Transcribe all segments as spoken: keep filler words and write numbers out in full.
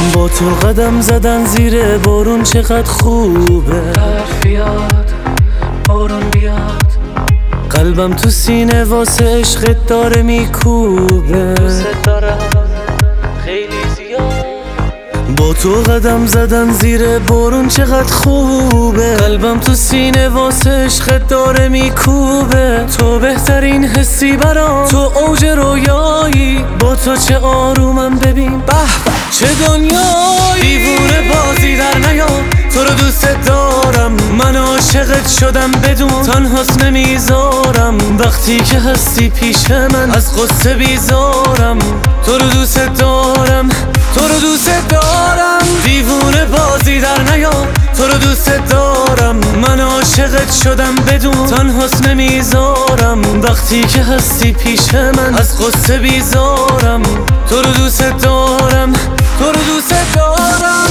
با تو قدم زدن زیر بارون چقدر خوبه. برف بیاد بارون بیاد، قلبم تو سینه واسه عشقت داره میکوبه. دوست دارم خیلی زیاد. با تو قدم زدن زیر بارون چقدر خوبه. قلبم تو سینه واسه عشقت داره میکوبه. تو بهترین حسی برام، تو اوج رویایی. با تو چه آرومم ببین، به به چه دنیایی. دیوونه بازی در نیام، تو رو دوست دارم. من عاشقت شدم بدون تنهاست نمیذارم. وقتی که هستی پیش من از قصه بیزارم. تو رو دوست دارم، تو رو دوست دارم. دیوونه بازی در نیام، تو رو دوست دارم. من عاشقت شدم بدون تنهاست نمیذارم. وقتی که هستی پیش من از قصه بیزارم. تو رو دوست دارم، تو رو دوست دارم.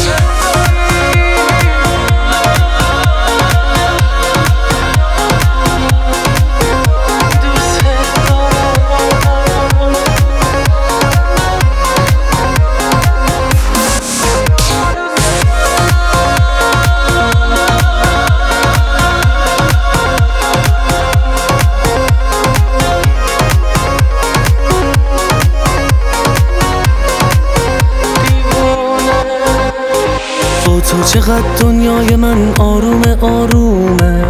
تو چقدر دنیای من آرومه آرومه.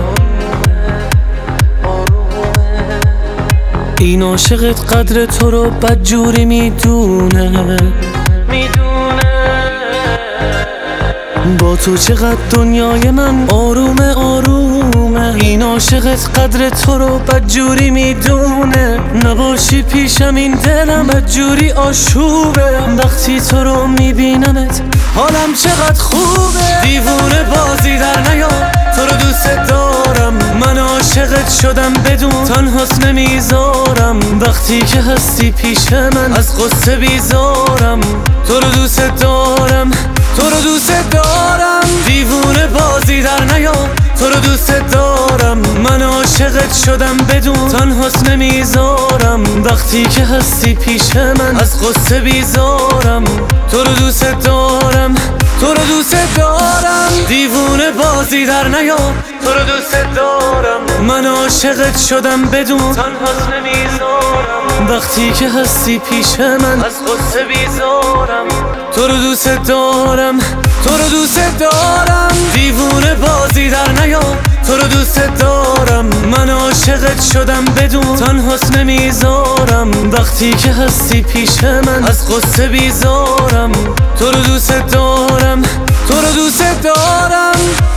این عاشقت قدر تو رو بدجوری میدونه. با تو چقدر دنیای من آرومه آرومه. این عاشقت قدر تو رو بدجوری میدونه. نباشی پیشم این دلم بدجوری آشوبه. وقتی تو رو میبینمت حالم چقدر خوبه. دیوونه بازی در نیام، تو رو دوست دارم. من عاشقت شدم بدون تنهاست نمیذارم. وقتی که هستی پیش من از قصه بیزارم. تو رو دوست دارم، تو رو دوست دارم. دیوونه بازی در نیام، تو رو دوست دارم. من عاشقت شدم بدون تنهاست نمیذارم. وقتی که هستی پیش من از قصه بیزارم. تو رو دوست دارم، تو رو دوست دارم. دیوونه بازی در نیام، تو رو دوست دارم. من عاشقت شدم بدون تنهاست نمیذارم. وقتی که هستی پیش من از قصه بیزارم. تو رو دوست دارم، تو رو دوست دارم. دیوونه بازی در نیام، تو رو دوست دارم. من عاشقت شدم بدون تنهاست نمیذارم. وقتی که هستی پیش من از قصه بیزارم. تو رو دوست دارم، تو رو دوست دارم.